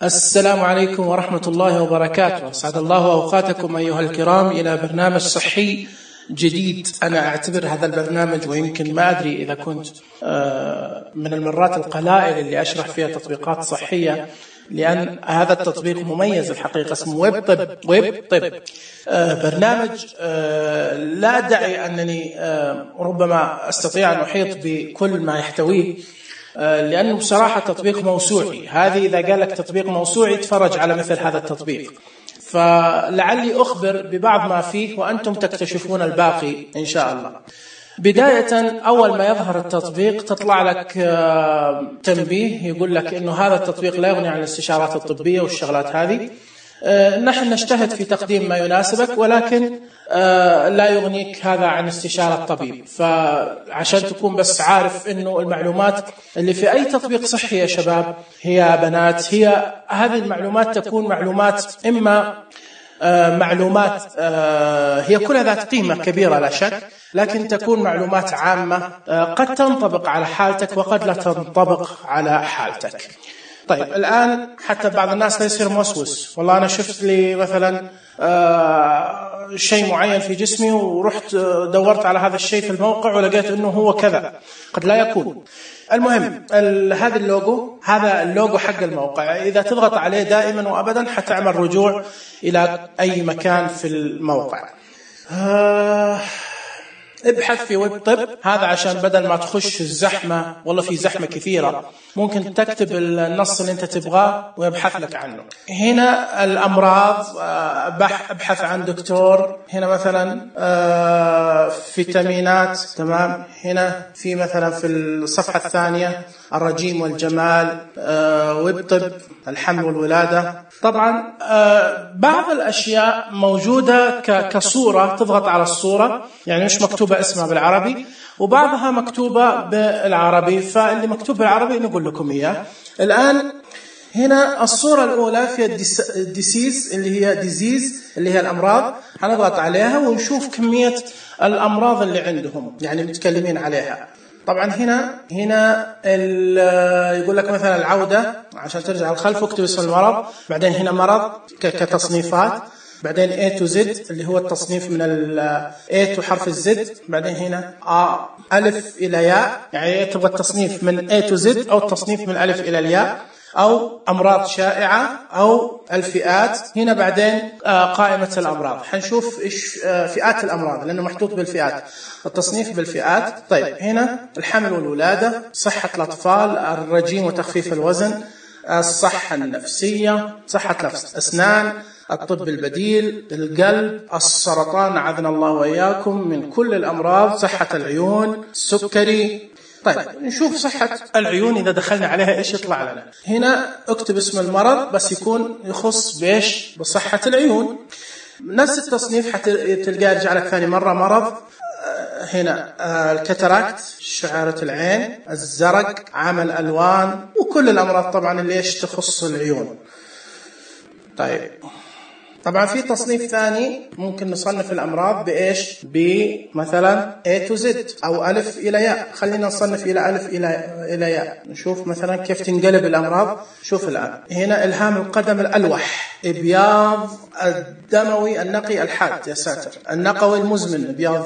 السلام عليكم ورحمة الله وبركاته. أسعد الله أوقاتكم أيها الكرام إلى برنامج صحي جديد. أنا أعتبر هذا البرنامج، ويمكن ما أدري إذا كنت من المرات القلائل اللي أشرح فيها تطبيقات صحية، لأن هذا التطبيق مميز الحقيقة، اسمه ويب طب. برنامج لا أدعي أنني ربما أستطيع أن أحيط بكل ما يحتويه، لأنه بصراحة تطبيق موسوعي. هذه إذا قال لك تطبيق موسوعي تفرج على مثل هذا التطبيق، فلعلي أخبر ببعض ما فيه وأنتم تكتشفون الباقي إن شاء الله. بداية أول ما يظهر التطبيق تطلع لك تنبيه يقول لك إنه هذا التطبيق لا يغني عن الاستشارات الطبية والشغلات هذه. نحن نجتهد في تقديم ما يناسبك، ولكن لا يغنيك هذا عن استشارة الطبيب. فعشان تكون بس عارف إنه المعلومات اللي في أي تطبيق صحي يا شباب هي بنات، هي هذه المعلومات تكون معلومات إما معلومات هي كلها ذات قيمة كبيرة لا شك، لكن تكون معلومات عامة قد تنطبق على حالتك وقد لا تنطبق على حالتك. طيب الآن حتى بعض الناس لا يصير موسوس، والله أنا شفت لي مثلا شيء معين في جسمي ورحت دورت على هذا الشيء في الموقع ولقيت أنه هو كذا، قد لا يكون. المهم هذا اللوجو حق الموقع، إذا تضغط عليه دائما وأبدا حتعمل رجوع إلى أي مكان في الموقع. ابحث في ويب طب، هذا عشان بدل ما تخش الزحمة، والله في زحمة كثيرة، ممكن تكتب النص اللي انت تبغاه ويبحث لك عنه. هنا الأمراض، ابحث عن دكتور. هنا مثلا فيتامينات، تمام. هنا في مثلا في الصفحة الثانية الرجيم والجمال، ويب طب الحمل والولادة. طبعا بعض الأشياء موجودة كصورة، تضغط على الصورة، يعني مش مكتوبة اسمها بالعربي، وبعضها مكتوبة بالعربي. فاللي مكتوب بالعربي نقول لكم إياه الآن. هنا الصورة الأولى في الديسيز اللي هي الأمراض، هنضغط عليها ونشوف كمية الأمراض اللي عندهم، يعني متكلمين عليها. طبعا هنا يقول لك مثلا العودة، عشان ترجع الخلف واكتب اسم المرض، بعدين هنا مرض كتصنيفات، بعدين A to Z اللي هو التصنيف من A to حرف الZ، بعدين هنا ألف إلى ياء، يعني تبغى التصنيف من A to Z أو التصنيف من الألف إلى الياء، أو أمراض شائعة أو الفئات. هنا بعدين قائمة الأمراض، حنشوف إيش فئات الأمراض لأنه محطوط بالفئات، التصنيف بالفئات. طيب هنا الحمل والولادة، صحة الأطفال، الرجيم وتخفيف الوزن، الصحة النفسية، صحة الأسنان، الطب البديل، القلب، السرطان عاذنا الله وإياكم من كل الأمراض، صحة العيون، السكري. طيب نشوف صحة العيون إذا دخلنا عليها إيش يطلع لنا. هنا اكتب اسم المرض بس يكون يخص بإيش؟ بصحة العيون. نفس التصنيف تلقاه يرجع لك ثاني مرة مرض. هنا الكاتاراكت، شعارة العين، الزرق، عمل ألوان، وكل الأمراض طبعا اللي إيش تخص العيون. طيب طبعا في تصنيف ثاني ممكن نصنف الأمراض بإيش؟ بمثلا A to Z أو ألف إلى ياء. خلينا نصنف إلى ألف إلى ياء، نشوف مثلا كيف تنقلب الأمراض. شوف الآن هنا إلهام القدم الألوح، إبياض الدموي النقي الحاد، يا ساتر، النقوي المزمن، إبياض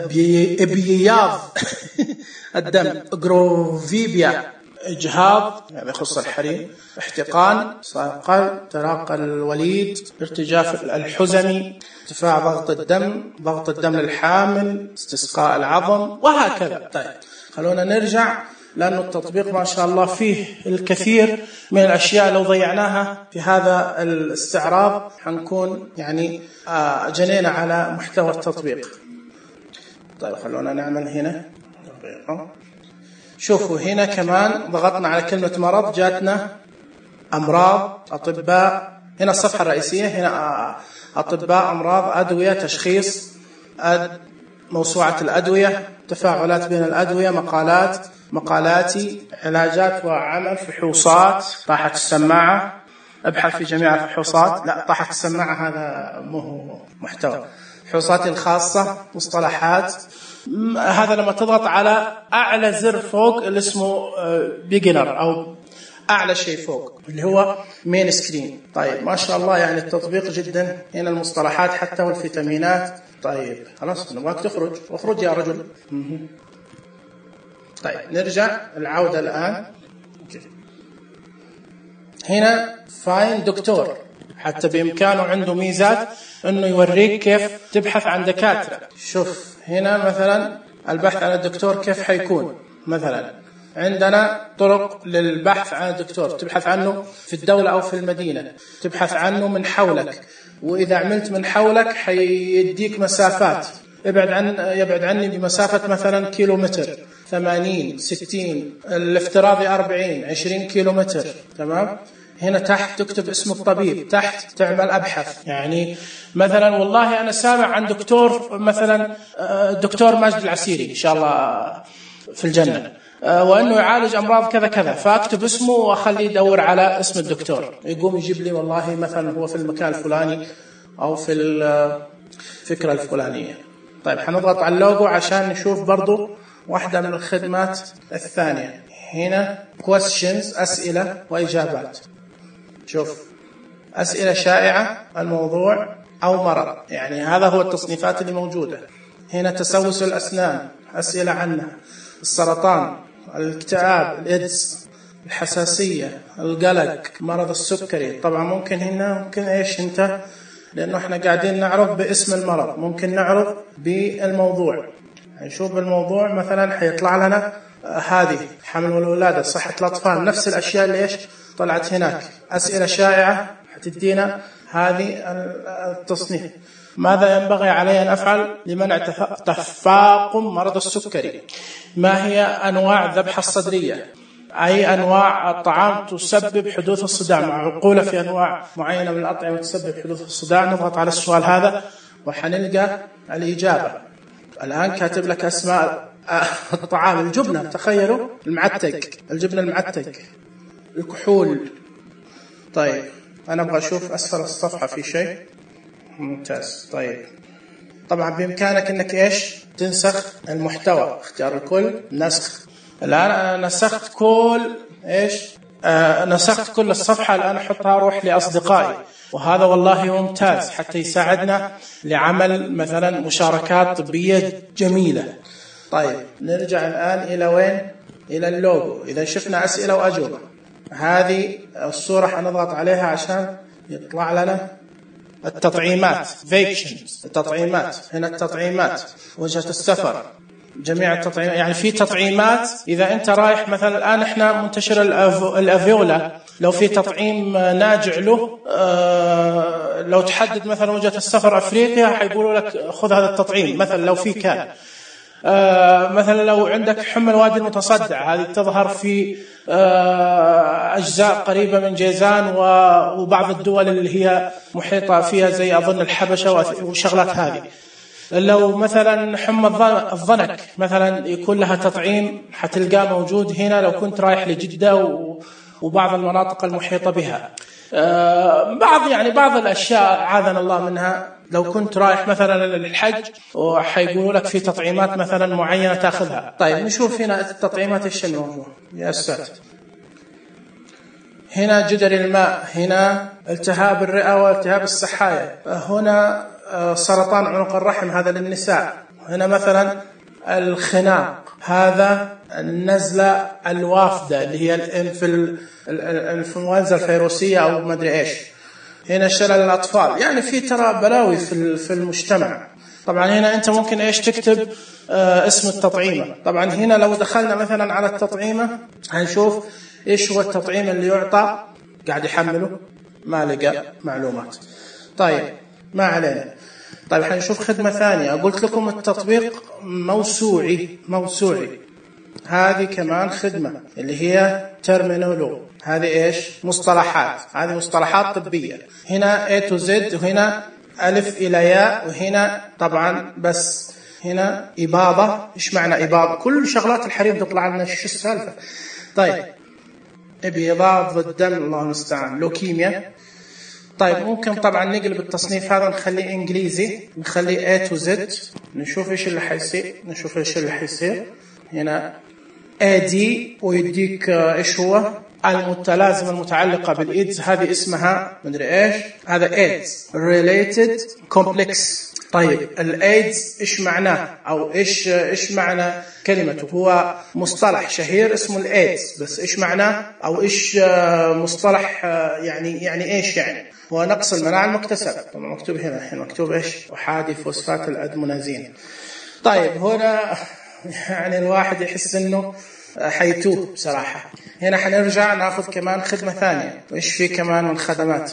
الدم، جروفيبيا، إجهاض يعني يخص الحريم، احتقان، صقل، تراق الوليد، ارتجاف الحزمي، ارتفاع ضغط الدم للحامل، استسقاء العظم، وهكذا. طيب خلونا نرجع، لأنه التطبيق ما شاء الله فيه الكثير من الأشياء، لو ضيعناها في هذا الاستعراض حنكون يعني جنينا على محتوى التطبيق. طيب خلونا نعمل هنا تطبيق. شوفوا هنا كمان ضغطنا على كلمة مرض، جاتنا أمراض، أطباء. هنا الصفحة الرئيسية، هنا أطباء، أمراض، أدوية، تشخيص، موسوعة الأدوية، تفاعلات بين الأدوية، مقالاتي، علاجات وعمل، فحوصات، طاحت السماعة، أبحث في جميع الفحوصات. لا، طاحت السماعة هذا مو محتوى. فحوصاتي الخاصة، مصطلحات. هذا لما تضغط على أعلى زر فوق اللي اسمه بيجنر أو أعلى شيء فوق اللي هو مين سكرين. طيب ما شاء الله يعني التطبيق جدا. هنا المصطلحات حتى والفيتامينات. طيب خلاص نبغاك اخرج يا رجل. طيب نرجع العودة الآن. هنا فاين دكتور، حتى بإمكانه عنده ميزات إنه يوريك كيف تبحث عن دكاترة. شوف هنا مثلا البحث عن الدكتور كيف حيكون. مثلا عندنا طرق للبحث عن الدكتور، تبحث عنه في الدولة أو في المدينة، تبحث عنه من حولك، وإذا عملت من حولك حيديك مسافات. يبعد عني بمسافة مثلا كيلومتر، 80 60 الافتراضي 40 20 كيلومتر. تمام. هنا تحت تكتب اسم الطبيب، تحت تعمل أبحث. يعني مثلا والله أنا سامع عن دكتور مثلا دكتور ماجد العسيري إن شاء الله في الجنة، وأنه يعالج أمراض كذا كذا، فأكتب اسمه وأخليه يدور على اسم الدكتور، يقوم يجيب لي والله مثلا هو في المكان الفلاني أو في الفكرة الفلانية. طيب حنضغط على اللوجو عشان نشوف برضو واحدة من الخدمات الثانية. هنا questions أسئلة وإجابات. شوف أسئلة شائعة، الموضوع أو مرض، يعني هذا هو التصنيفات اللي موجودة. هنا تسوس الأسنان، أسئلة عنها، السرطان، الاكتئاب، الإيدز، الحساسية، القلق، مرض السكري. طبعا ممكن إيش أنت، لأنه إحنا قاعدين نعرض باسم المرض، ممكن نعرض بالموضوع. نشوف بالموضوع مثلا حيطلع لنا هذه حمل والولادة، صحة الأطفال، نفس الأشياء اللي إيش طلعت هناك. أسئلة شائعة حتدينا هذه التصنيف. ماذا ينبغي علي أن أفعل لمنع تفاقم مرض السكري؟ ما هي أنواع الذبحة الصدرية؟ أي أنواع الطعام تسبب حدوث الصداع؟ معقولة في أنواع معينة من الأطعمة تسبب حدوث الصداع؟ نضغط على السؤال هذا وحنلقى الإجابة. الآن كاتب لك أسماء الطعام. الجبنة، تخيلوا، المعتق، الجبنة المعتق، الكحول. طيب أنا أبغى أشوف أسفل الصفحة في شيء ممتاز. طيب طبعا بإمكانك أنك إيش تنسخ المحتوى، اختيار الكل، نسخ. الآن أنا نسخت كل نسخت كل الصفحة. الآن أحطها أروح لأصدقائي، وهذا والله ممتاز حتى يساعدنا لعمل مثلا مشاركات طبية جميلة. طيب نرجع الآن إلى وين؟ إلى اللوجو. إذا شفنا أسئلة وأجوبة، هذه الصورة حنضغط عليها عشان يطلع لنا التطعيمات، vaccines، التطعيمات. هنا التطعيمات، وجهة السفر، جميع التطعيمات. يعني في تطعيمات إذا أنت رايح مثلا، الآن إحنا منتشر الأفيولا، لو في تطعيم ناجع له، لو تحدد مثلا وجهة السفر أفريقيا حيقولوا لك خذ هذا التطعيم مثلا. لو في كان مثلا لو عندك حمى الوادي المتصدع، هذه تظهر في أجزاء قريبة من جيزان وبعض الدول اللي هي محيطة فيها زي أظن الحبشة وشغلات هذه. لو مثلا حمى الضنك مثلا يكون لها تطعيم، حتلقاه موجود هنا لو كنت رايح لجدة وبعض المناطق المحيطة بها. بعض الأشياء عاذنا الله منها، لو كنت رايح مثلا للحج وحيقولوا لك في تطعيمات مثلا معينة تأخذها. طيب نشوف هنا التطعيمات ايش الموضوع يا أستاذ. هنا جدري الماء، هنا التهاب الرئة والتهاب السحايا، هنا سرطان عنق الرحم هذا للنساء، هنا مثلا الخناق، هذا النزلة الوافدة اللي هي الانفلونزا الفيروسية أو ما أدري إيش، هنا شلل الأطفال. يعني في ترى بلاوي في المجتمع. طبعا هنا أنت ممكن إيش تكتب اسم التطعيمة. طبعا هنا لو دخلنا مثلا على التطعيمة هنشوف إيش هو التطعيم اللي يعطى. قاعد يحمله ما لقى معلومات. طيب ما علينا. طيب حنشوف خدمة ثانية. قلت لكم التطبيق موسوعي. هذه كمان خدمة اللي هي ترمينولو. هذه إيش؟ مصطلحات. هذه مصطلحات طبية. هنا A to Z، وهنا ألف إلى ياء، وهنا طبعا بس هنا إباضة. إيش معنى إباضة؟ كل شغلات الحريم تطلع لنا شو السالفة. طيب إبيضات الدم، الله المستعان، لوكيميا. طيب ممكن طبعا نقلب التصنيف هذا نخليه إنجليزي، نخليه A to Z، نشوف إيش اللي حيصير. هنا AD ويديك إيش هو المتلازمة المتعلقة بالإيدز هذه اسمها مدري إيش، هذا إيدز related complex. طيب الإيدز إيش معناه أو إيش معنى كلمته؟ هو مصطلح شهير اسمه الإيدز، بس إيش معناه أو إيش مصطلح يعني إيش يعني؟ هو نقص المناعة المكتسب. طبعا مكتوب هنا الحين مكتوب إيش؟ أحادي فوسفات الأدمونازين. طيب هنا يعني الواحد يحس إنه حيتوه بصراحة. هنا حنرجع ناخذ كمان خدمة ثانية. وإيش في كمان من خدمات؟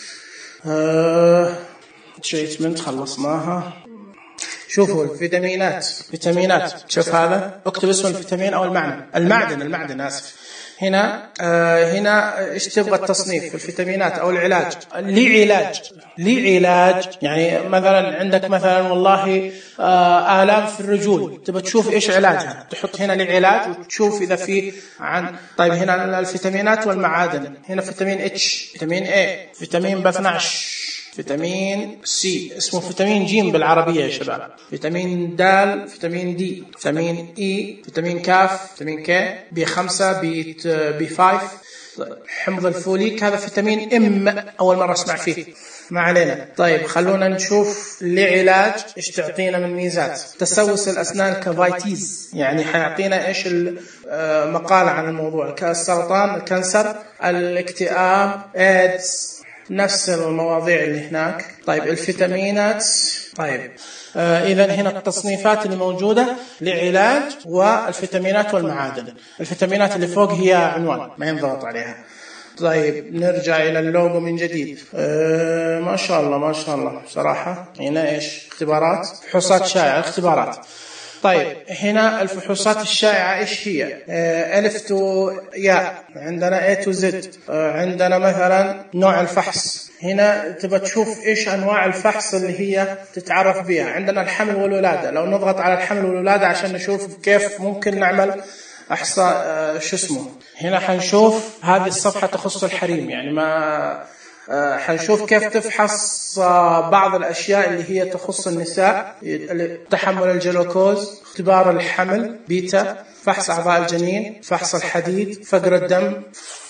تريتمنت خلصناها. شوفوا الفيتامينات، شوف هذا اكتب اسم الفيتامين أو المعدن آسف. هنا إيش تبغى التصنيف؟ الفيتامينات أو العلاج؟ ليه علاج يعني مثلا عندك مثلا والله آلام في الرجول، تبغى تشوف إيش علاجها، تحط هنا للعلاج وتشوف إذا في عن. طيب هنا الفيتامينات والمعادن، هنا فيتامين اتش، فيتامين اي، فيتامين B12، فيتامين سي اسمه فيتامين جيم بالعربية يا شباب، فيتامين دال، فيتامين دي، فيتامين اي، فيتامين كاف، فيتامين كي، B5، B5، حمض الفوليك، هذا فيتامين ام أول مرة اسمع فيه، ما علينا. طيب خلونا نشوف لعلاج ايش تعطينا من ميزات. تسوس الأسنان كفايتيز، يعني حيعطينا ايش المقالة عن الموضوع، كالسرطان، الكانسر، الاكتئاب، ايدز، نفس المواضيع اللي هناك. طيب الفيتامينات، طيب إذا هنا التصنيفات اللي موجودة لعلاج والفيتامينات والمعادن. الفيتامينات اللي فوق هي عنوان ما ينضغط عليها. طيب نرجع إلى اللوجو من جديد. ما شاء الله صراحة. هنا إيش؟ اختبارات، فحوصات شائعة، اختبارات. طيب هنا الفحوصات الشائعة إيش هي؟ ألف تو ياء، عندنا A to Z، عندنا مثلا نوع الفحص. هنا تبى تشوف إيش أنواع الفحص اللي هي تتعرف بها. عندنا الحمل والولادة، لو نضغط على الحمل والولادة عشان نشوف كيف ممكن نعمل إحصاء هنا حنشوف هذه الصفحة تخص الحريم، يعني ما حنشوف كيف تفحص بعض الأشياء اللي هي تخص النساء، تحمل الجلوكوز، اختبار الحمل بيتا، فحص أعضاء الجنين، فحص الحديد، فقر الدم،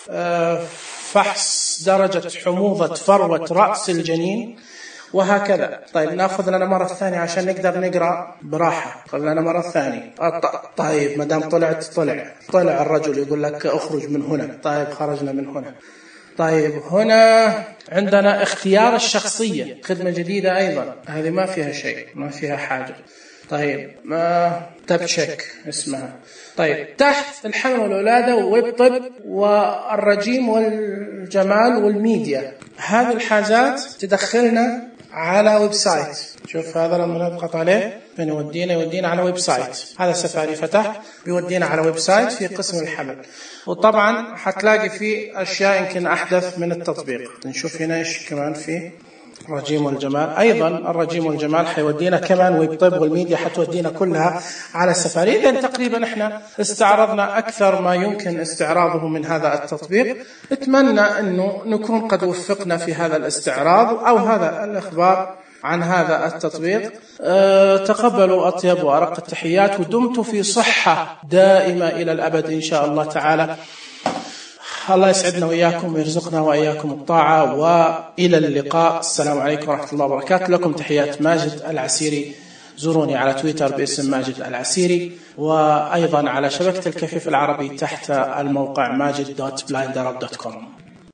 فحص درجة حموضة فروة رأس الجنين، وهكذا. طيب ناخذ لنا مرة ثانية عشان نقدر نقرأ براحة. خلنا مرة ثانية. طيب مدام طلع الرجل يقول لك اخرج من هنا. طيب خرجنا من هنا. طيب هنا عندنا اختيار الشخصية، خدمة جديدة أيضا، هذه ما فيها شيء، ما فيها حاجة. طيب ما تبشك اسمها. طيب تحت الحمل والولادة وويب طب والرجيم والجمال والميديا، هذه الحاجات تدخلنا على ويب سايت. شوف هذا لما نضغط عليه يودينا على ويب سايت. هذا سفاري فتح بيودينا على ويب سايت في قسم الحمل، وطبعا حتلاقي فيه أشياء يمكن أحدث من التطبيق. نشوف هنا إيش كمان فيه الرجيم والجمال. أيضا الرجيم والجمال حيودينا كمان ويب طب والميديا حتودينا كلها على السفاري. إذن تقريبا احنا استعرضنا أكثر ما يمكن استعراضه من هذا التطبيق. أتمنى أنه نكون قد وفقنا في هذا الاستعراض أو هذا الإخبار عن هذا التطبيق. تقبلوا أطيب وأرق التحيات، ودمتم في صحة دائمة إلى الأبد إن شاء الله تعالى. الله يسعدنا وإياكم ويرزقنا وإياكم الطاعة، وإلى اللقاء. السلام عليكم ورحمة الله وبركاته. لكم تحيات ماجد العسيري. زوروني على تويتر باسم ماجد العسيري، وأيضا على شبكة الكفيف العربي تحت الموقع majid.blinderup.com.